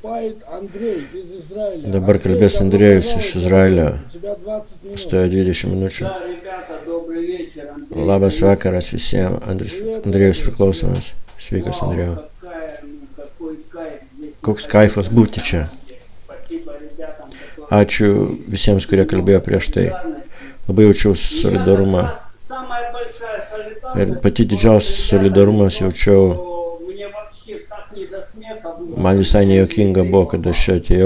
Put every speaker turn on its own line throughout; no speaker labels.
Dabar kalbės Andrėjus iš Izraelio. Stoja 20 minučių. Labas vakaras visiems. Andrėjus priklausomas. Sveikas, Andrėjau. Koks kaifas būti čia. Ačiū visiems, kurie kalbėjo prieš tai. Labai jaučiau solidarumą. Ir pati didžiausias solidarumas jaučiau. Man visai nejuokinga buvo, kad aš čia atėjau.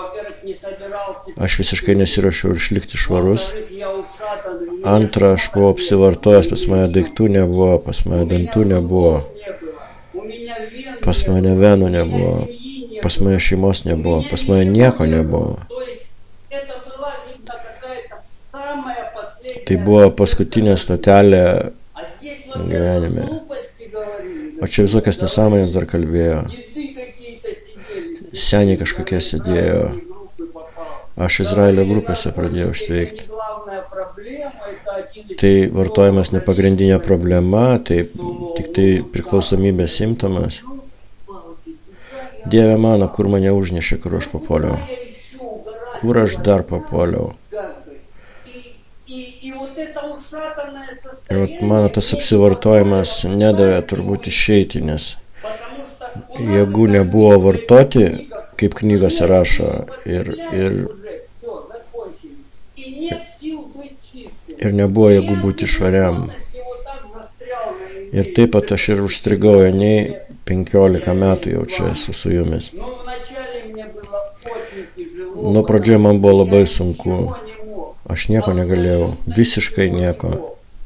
Aš visiškai nesiruošiau išlikti švarus. Antra, aš buvau apsivartojęs, pas mane daiktų nebuvo, pas mane dantų nebuvo, pas mane venų nebuvo, pas mane šeimos nebuvo, pas mane nieko nebuvo. Tai buvo paskutinė stotelė gyvenime. O čia visokias nesąmonės dar kalbėjo. Seniai kažkokie sėdėjo. Aš Izraelio grupėse pradėjau veikti. Tai vartojimas ne pagrindinė problema, tai tik tai priklausomybės simptomas. Dieve mano, kur mane užnešė, kur aš papuoliau. Kur aš dar papuoliau. Ir mano tas apsivartojimas nedavė turbūt išeiti, nes jėgų nebuvo vartoti, kaip knygose rašo, ir nebuvo jėgų būti švariam. Ir taip pat aš ir užstrigau, nei 15 metų jau čia esu su jumis. Nuo pradžioje man buvo labai sunku. Aš nieko negalėjau, visiškai nieko.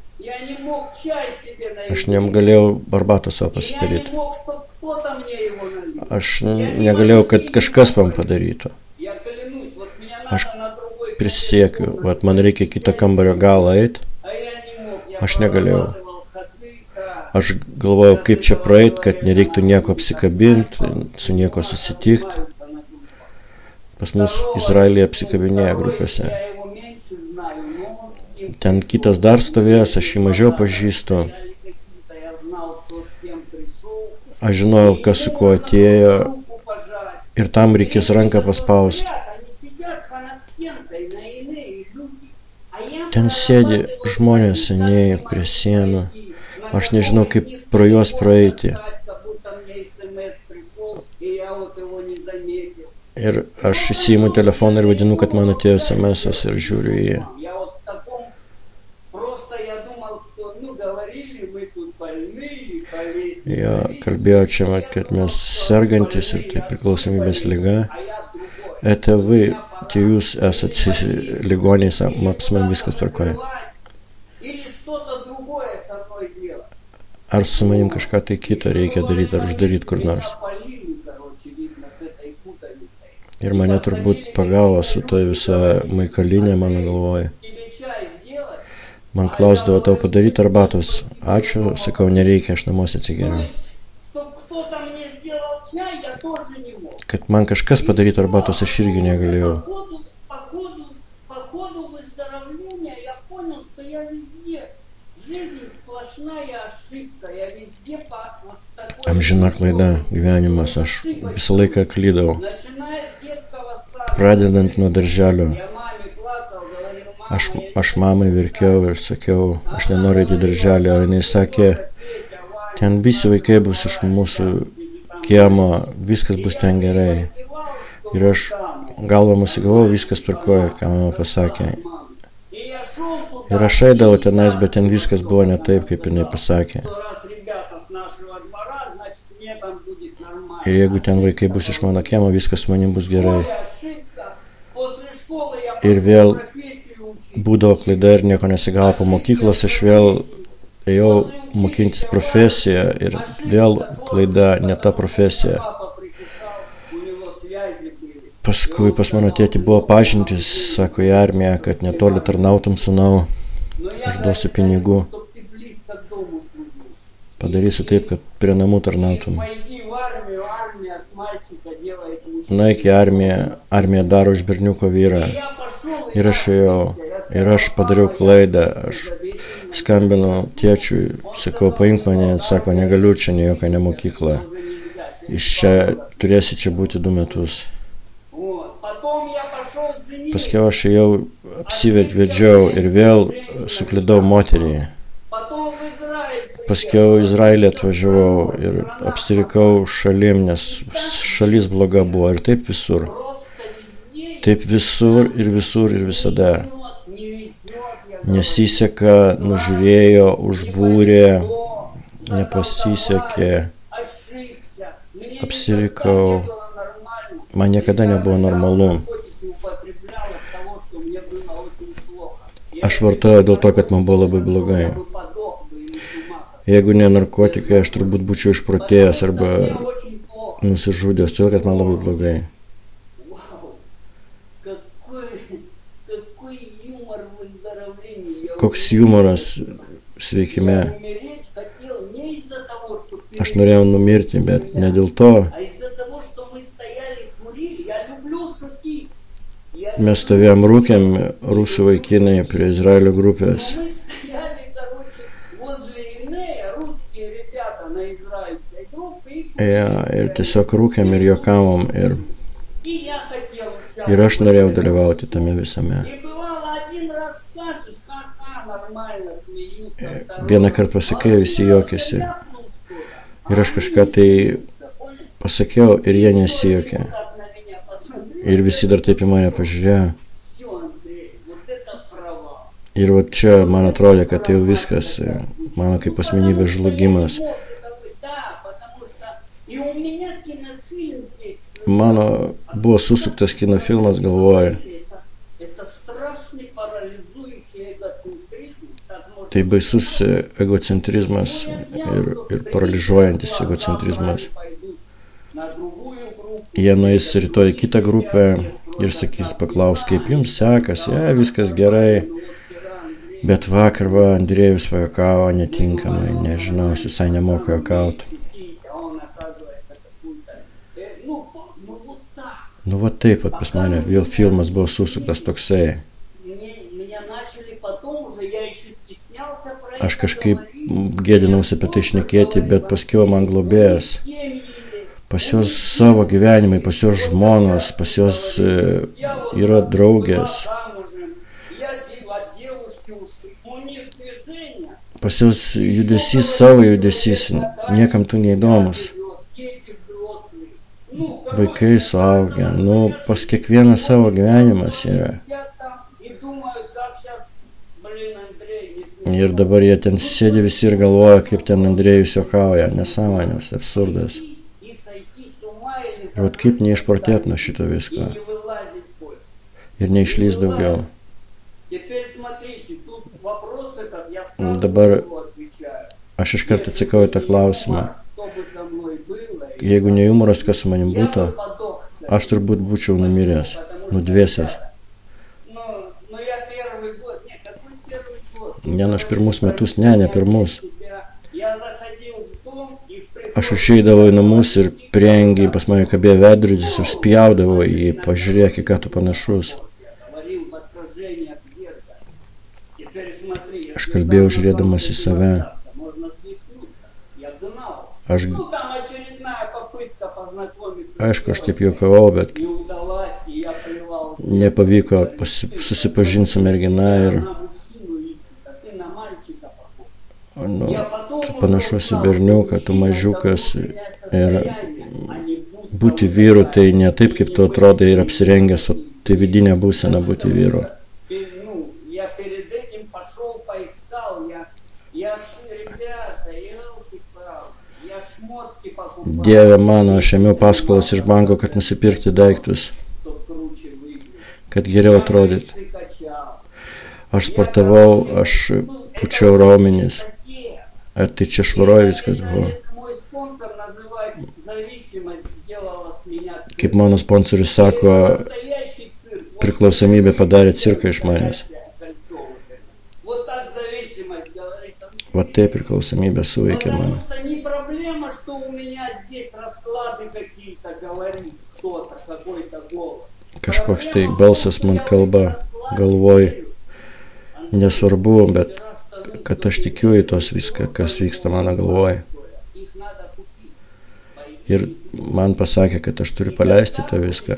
Aš negalėjau arbatą savo pasidaryti. Aš negalėjau, kad kažkas man padarytų. Aš prisiekiu, man reikia kitą kambario galą eiti. Aš negalėjau. Aš galvojau, kaip čia praeit, kad nereiktų nieko apsikabinti, su nieko susitikti. Pas mus Izraelyje apsikabinėja grupėse. Ten kitas dar stovėjęs, aš jį mažiau pažįstu. Aš žinojau, kas su kuo atėjo ir tam reikės ranką paspausti. Ten sėdi žmonės seniai prie sienų. Aš nežinau, kaip pro juos praeiti. Ir aš įsiimu telefoną ir vadinu, kad man atėjo SMS-as ir žiūriu į jį. Jo, kalbėjo čia, kad mes sergantis ir tai priklausomybės liga. Tėvai, tai jūs esate ligoniais, man viskas tvarkoja. Ar su manim kažką tai kitą reikia daryti, ar uždaryti kur nors. Ir mane turbūt pagavo su ta visa maikalinė mano galvoje. Man klausdavo, tau padaryti arbatos. Ačiū, sakau, nereikia, aš namuose atsigeriu. Kad man kažkas padaryti arbatos, aš irgi negalėjau. Amžina klaida, gyvenimas, aš visą laiką klydau. Pradedant nuo darželio. Aš mamai verkiau ir sakiau, aš nenoriu į darželį, o jinai sakė, ten visi vaikai bus iš mūsų kiemo, viskas bus ten gerai. Ir aš galvą musigavau, viskas tvarkoja, ką mama pasakė. Ir aš eidavau tenais, bet ten viskas buvo ne taip, kaip jinai pasakė. Ir jeigu ten vaikai bus iš mano kiemo, viskas su manim bus gerai. Ir vėl būdavo klaida ir nieko nesigavo po mokyklos, aš vėl ėjau mokintis profesiją ir vėl klaida, ne ta profesija. Paskui pas mano tėtį buvo pažintis, sako į armiją, kad netoli tarnautum sūnau, aš duosiu pinigų. Padarysiu taip, kad prie namų tarnautum. Nueik į armiją, armija daro iš berniuko vyrą. Ir aš ėjau, ir aš padariau klaidą, aš skambinau tėčiui, sakau, paimk mane, sako, negaliu čia, ne jokia ne mokykla. Iš čia turėsi čia būti 2 metus. Paskiau aš jau apsivedžiau ir vėl suklydau moterį. Paskiau Izraelį atvažiavau ir apsirikau šalim, nes šalis bloga buvo ir taip visur. Taip visur ir visur ir visada. Nesiseka, nužiūrėjo, užbūrė, nepasisekė, apsirikau. Man niekada nebuvo normalu. Aš vartojau dėl to, kad man buvo labai blogai. Jeigu ne narkotikai, aš turbūt būčiau išprotėjęs arba nusižudęs, todėl kad man labai blogai. Koks humoras sveikime. Aš norėjau numirti, bet ne dėl to. Mes stovėjom rūkėm, rusų vaikinai prie Izraelio grupės. Ir tiesiog rūkėm ir juokavom ir aš norėjau dalyvauti tame visame. Vieną kartą pasakai, visi juokėsi. Ir aš kažką tai pasakiau ir jie nesijuokė. Ir visi dar taip į mane pažiūrėjo. Ir va čia man atrodė, kad tai jau viskas, mano kaip asmenybės žlugimas. Mano buvo susuktas kinofilmas galvoje. Tai baisus egocentrizmas ir paralyžuojantis egocentrizmas. Jie nueis rytoj į kitą grupę ir sakys, paklaus, kaip jums sekasi, viskas gerai. Bet vakar Andrėjus pajuokavo netinkamai, nežinau, jis visai nemoka juokauti. Nu va taip, pas mane vėl filmas buvo susuktas toksai. Aš kažkaip gėdinausi apie tai šnekėti, bet paskiau man globėjas. Pas jos savo gyvenimai, pas jos žmonos, pas jos yra draugės. Pas jos judesys, savo judesys, niekam tu neįdomus. Vaikai suaugę, pas kiekvieną savo gyvenimas yra. Ir dabar jie ten sėdi visi ir galvoja, kaip ten Andrėjus juokauja, nesąmonės, absurdas. Ir vat kaip neišprotėt nuo šito visko. Ir neišlys daugiau. Dabar aš iškart atsakau į tą klausimą. Jeigu ne humoras, kas su manim būtų, aš turbūt būčiau numiręs, nudvėsęs. Ne, aš pirmus metus, ne pirmus. Aš išeidavau į namus ir prieangiai pas mane kabėjo veidrodis ir spjaudavau į jį, pažiūrėk, ką tu panašus. Aš kalbėjau žiūrėdamas į save. Aišku, aš taip juokavau, bet nepavyko susipažinti su mergina ir tu panašus į berniuką, tu mažiukas ir būti vyru tai ne taip, kaip tu atrodai ir apsirengęs, o tai vidinė būsena būti vyru. Dieve mano, aš ėmiau paskolas iš banko, kad nusipirkti daiktus, kad geriau atrodyti. Aš sportavau, aš pučiau raumenis. Ar tai čia švaroj viskas buvo? Kaip mano sponsorius sako, priklausomybė padarė cirką iš manęs. Va tai priklausomybė suveikė man. Kažkoks tai balsas man kalba galvoj. Nesvarbu, bet kad aš tikiu į tos viską, kas vyksta mano galvoje. Ir man pasakė, kad aš turiu paleisti tą viską.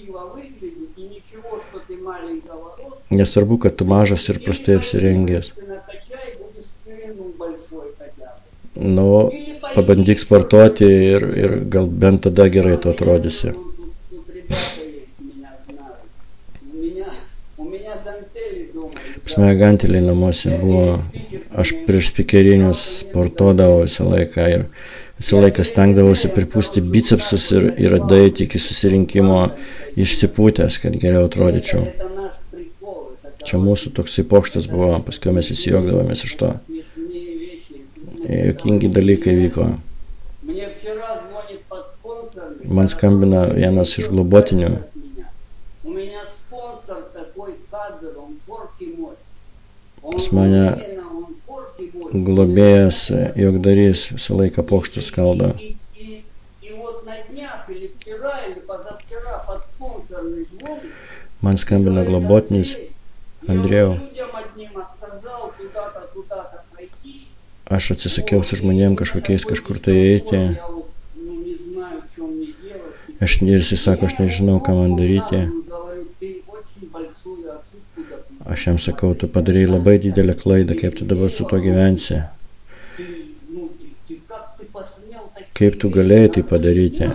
Nesvarbu, kad tu mažas ir prastai apsirengęs. Nu, pabandyk sportuoti ir gal bent tada gerai tu atrodysi. Pas mane ganteliai namuose buvo, aš prieš spikerinius sportuodavau visą laiką ir visą laiką stengdavausi pripūsti bicepsus ir daeiti iki susirinkimo išsipūtęs, kad geriau atrodyčiau. Čia mūsų toksai pokštas buvo, paskui mes įsijuokdavomės iš to. Juokingi dalykai vyko. Man skambina vienas iš globotinių. Pas mane globėjas, juokdarys, visą laiką pokštus kalba. Man skambina globotinis. Andrėjau, aš atsisakiau su žmonėm kažkokiais kažkur tai eiti. Ir jis sako, aš nežinau, ką man daryti. Aš jam sakau, tu padarei labai didelę klaidą, kaip tu dabar su to gyvensi. Kaip tu galėjai tai padaryti?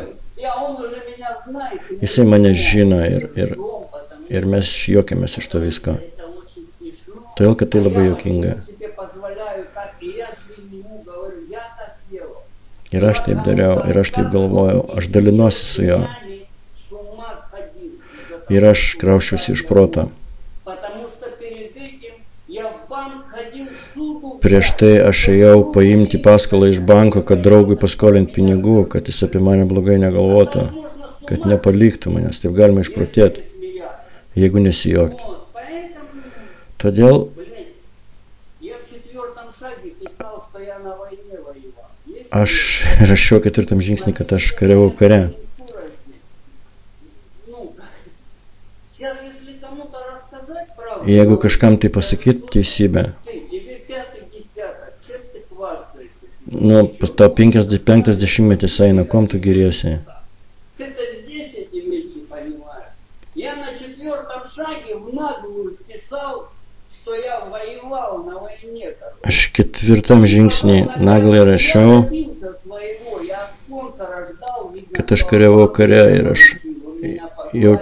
Jisai mane žino ir mes juokiamės iš to visko. Todėl, kad tai labai juokinga. Ir aš taip dariau, ir aš taip galvojau, aš dalinuosi su juo. Ir aš krauščiausi iš proto. Prieš tai aš ėjau paimti paskolą iš banko, kad draugui paskolinti pinigų, kad jis apie mane blogai negalvotų, kad nepaliktų manęs, taip galima išprotėti, jeigu nesijuokti. Todėl aš rašiau 4 žingsnį, kad aš kariavau kare. Jeigu kažkam tai pasakyti teisybę, pas tau 50 eina, kom tu giriesi? Aš 4 žingsnį naglai rašiau, kad aš kariavau kare ir aš jau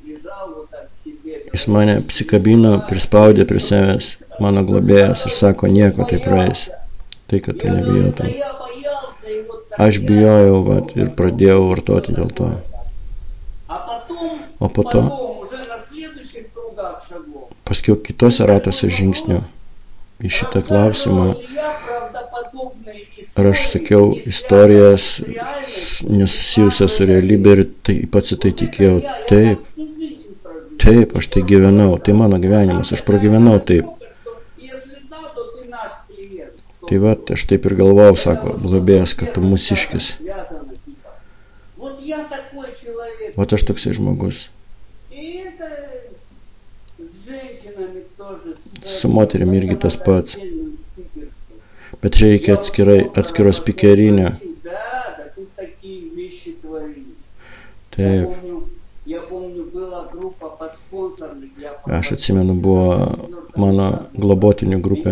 jis mane apsikabino, prispaudė prie savęs, mano globėjas, ir sako, nieko tai praeis, tai kad tu nebijotum. Aš bijojau ir pradėjau vartoti dėl to. O po to, paskiau kitose ratuose žingsnių į šitą klausimą, ar aš sakiau istorijas nesusijusias su realybė ir pats į tai tikėjau. Taip, aš tai gyvenau, tai mano gyvenimas, aš pragyvenau taip. Tai va, aš taip ir galvojau, sako globėjas, kad tu mūsiškis. Vat aš toksai žmogus. Su moterim irgi tas pats. Bet reikia atskiro spikerinio. Taip. Aš atsimenu, buvo mano globotinių grupė.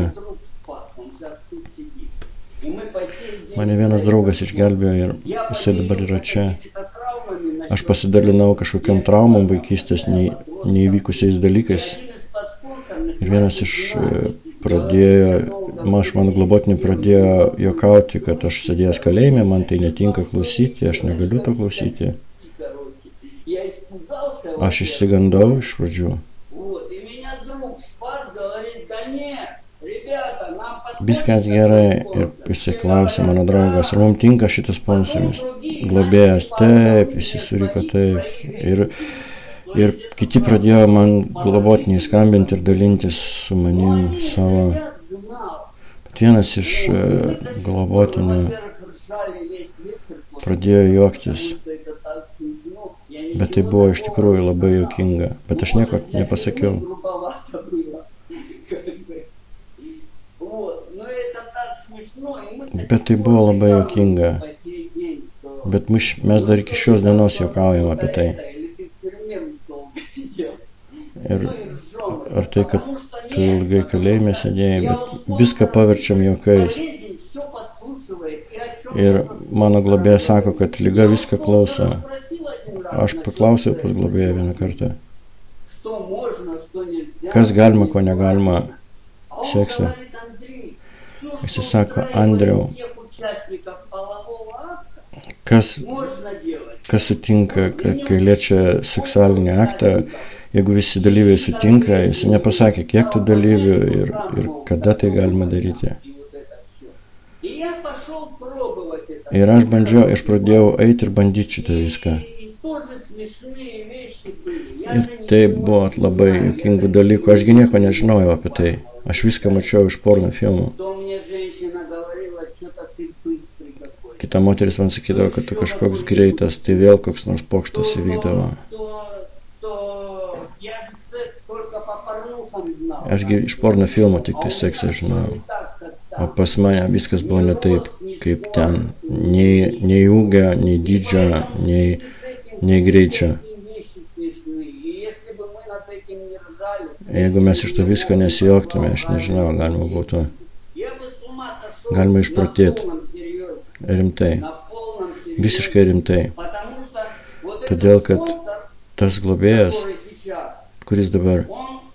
Mane vienas draugas išgelbėjo ir jisai dabar yra čia. Aš pasidalinau kažkokiam traumom vaikystės, neįvykusiais dalykais. Ir vienas iš mano globotinių pradėjo juokauti, kad aš sėdėjęs kalėjime, man tai netinka klausyti, aš negaliu to klausyti. Aš išsigandau iš pradžių. Viskas gerai. Ir jisai klausė mano draugas, ar mums tinka šitas sponsoris? Globėjas, taip, visi suriko taip. Ir kiti pradėjo man globotiniai skambinti ir dalintis su manim savo. Bet vienas iš globotinių pradėjo juoktis. Bet tai buvo iš tikrųjų labai juokinga. Bet aš nieko nepasakiau. Bet tai buvo labai juokinga. Bet mes dar iki šios dienos juokaujam apie tai. Ir ar tai, kad tu ilgai kalėjime sėdėjai, bet viską paverčiam juokais. Ir mano globėja sako, kad liga viską klauso. Aš paklausiau pas globėją vieną kartą, kas galima, ko negalima sekse. Jis sako, Andriau, kas sutinka, kai liečia seksualinį aktą, jeigu visi dalyviai sutinka, jis nepasakė, kiek tų dalyvių ir kada tai galima daryti. Ir aš pradėjau eiti ir bandyti šitą viską. Ir tai buvo labai juokingų dalykų. Ašgi nieko nežinojau apie tai. Aš viską mačiau iš porno filmų. Kita moteris man sakydavo, kad tu kažkoks greitas, tai vėl koks nors pokštas įvykdavo. Ašgi iš porno filmų tik tai seksą žinojau. O pas mane viskas buvo ne taip, kaip ten. Nei ūgio, nei dydžio, nei greičio. Jeigu mes iš to visko nesijuoktume, aš nežinau, galima būtų. Galima išprotėti. Rimtai. Visiškai rimtai. Todėl, kad tas globėjas, kuris dabar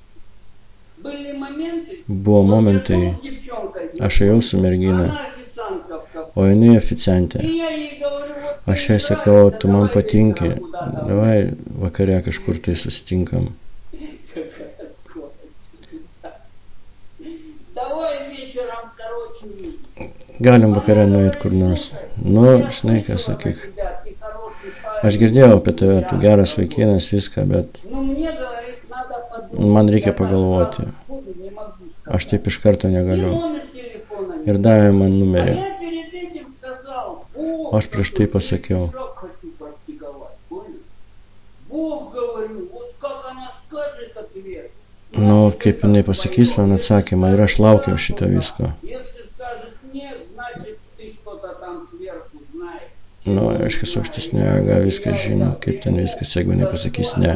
buvo momentai, aš ėjau su mergina, o jinai oficiantė. Aš jai sakau, tu man patinki, davai vakare kažkur tai susitinkam. Galim vakare nueit kur nors. Nu, žinai, ką sakyk. Aš girdėjau apie tave, tu geras vaikinas, viską, bet man reikia pagalvoti. Aš taip iš karto negaliu. Ir davė man numerį. Aš prieš tai pasakiau. Nu, kaip jinai pasakys man atsakymą ir aš laukiau šitą visko. Nu, aiškiai, aukštesnė jėga viską žino, kaip ten viskas, jeigu nepasakys ne.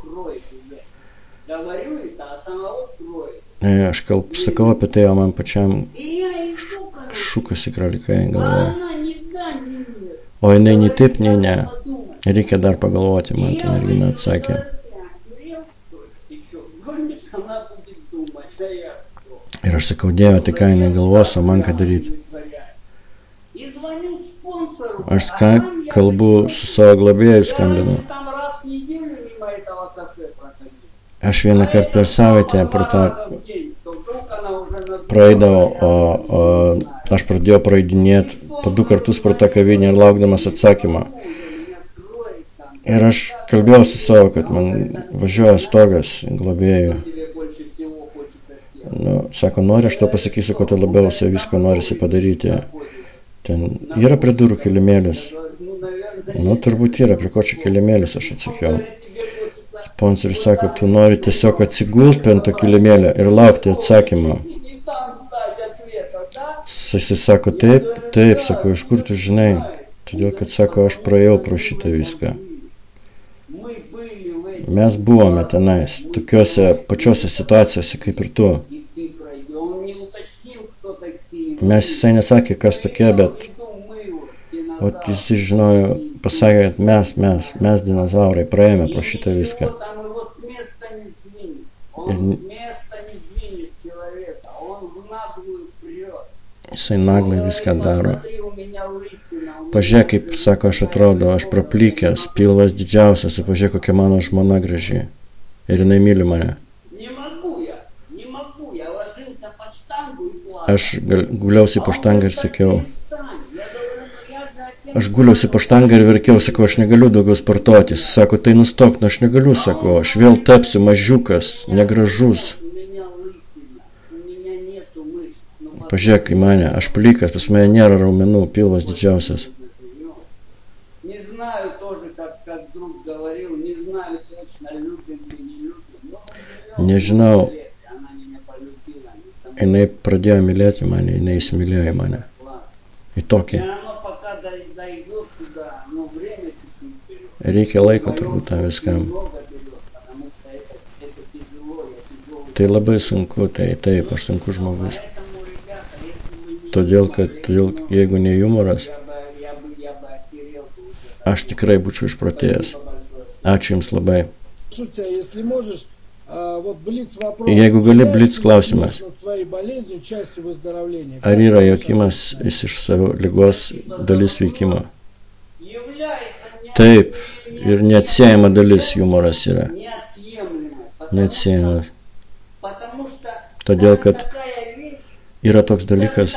Aš sakau apie tai, o man pačiam šukasi kralikai galvoje. O jinai nei taip, nei ne. Reikia dar pagalvoti, man ta mergina atsakė. Ir aš sakau, Dieve, tai ką jinai galvos, o man ką daryti. Aš ką kalbu su savo globėju skambinu. Aš vieną kartą per savaitę pro tą praeidavau, o aš pradėjau praeidinėti po 2 kartus pro tą kavinę ir laukdamas atsakymą. Ir aš kalbėjau su savo, kad man važiuoja stogas globėjų. Nu, sako, nori, aš to pasakysiu, ko tu labiausiai visko norisi padaryti. Ten yra prie durų kilimėlis. Nu, turbūt yra, prie ko čia kilimėlis, aš atsakiau. Sponsorius sako, tu nori tiesiog atsigult prie to kilimėlio ir laukti atsakymą. Jis sako, taip, sako, iš kur tu žinai? Todėl, kad sako, aš praėjau pro šitą viską. Mes buvome tenais, tokiuose pačiose situacijose kaip ir tu. Jisai nesakė, kas tokie, bet jis žinojo, pasakė, kad mes dinozaurai praėjome pro šitą viską. Ir jisai naglai viską daro. Pažiūrėk, kaip, sako, aš atrodau, aš praplikęs, pilvas didžiausias, ir pažiūrėk, kokia mano žmona graži. Ir jinai myli mane. Aš guliausi po štangą ir sakiau. Aš guliausi po štangą ir verkiau, sakau, aš negaliu daugiau sportuoti. Sako, tai nustok, aš negaliu, sakau, aš vėl tapsiu mažiukas, negražus. Pažiūrėk į mane, aš plikas, pas mane nėra raumenų, pilvas didžiausias. Nežinau, jinai pradėjo mylėti mane, jinai įsimylėjo į mane. Į tokį. Reikia laiko turbūt tam viskam. Tai labai sunku, tai taip, aš sunkus žmogus. Todėl, kad jeigu ne humoras, aš tikrai būčiau išprotėjęs. Ačiū Jums labai. Jeigu gali blitz klausimas, ar yra juokimas iš savo ligos dalis veikimo? Taip, ir neatsiejama dalis humoras yra. Neatsiejama. Todėl, kad yra toks dalykas.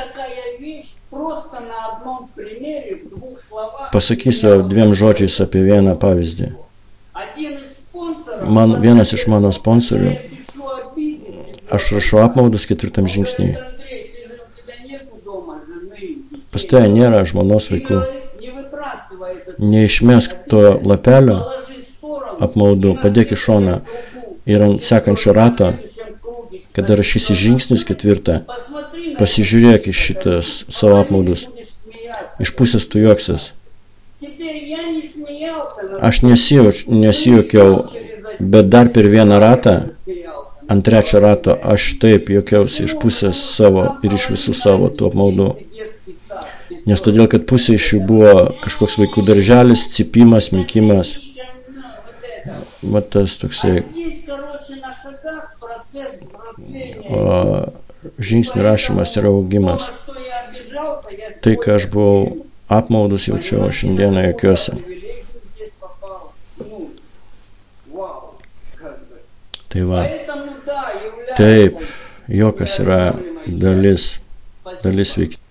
Pasakysiu dviem žodžiais apie vieną pavyzdį. Vienas iš mano sponsorių, aš rašau apmaudus 4 žingsniui. Pas tai nėra žmonos vaikų. Neišmesk to lapelio apmaudų, padėk į šoną ir ant sekančio rato, kada rašysi žingsnius 4, pasižiūrėk į šitas savo apmaudus. Iš pusės tu juoksies. Aš nesijuokiau, bet dar per vieną ratą, ant 3 rato, aš taip juokiausi iš pusės savo ir iš visų savo tų apmaudų. Nes todėl, kad pusė iš jų buvo kažkoks vaikų darželis, cypimas, mykimas. Vat tas toksai. O žingsnių rašymas yra augimas. Tai, ką aš buvau apmaudus jaučiau, šiandieną juokiuosi. Tai va. Taip, juokas yra dalis veikimo.